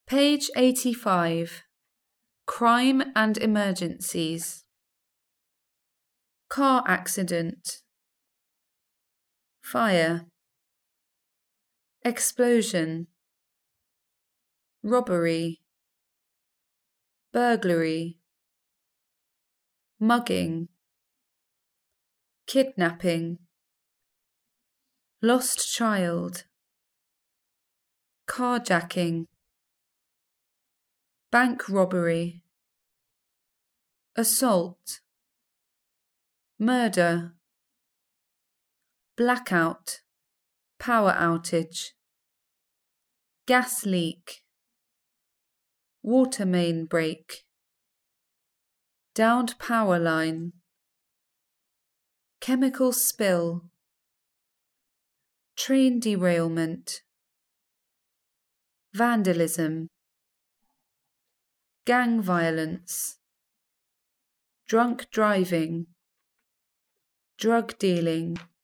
Page 85. Crime and emergencies. Car accident. Fire. Explosion. Robbery. Burglary. Mugging. Kidnapping. Lost child. Carjacking. Bank robbery. Assault. Murder. Blackout. Power outage. Gas leak. Water main break. Downed power line. Chemical spill. Train derailment. Vandalism. Gang violence. Drunk driving. Drug dealing.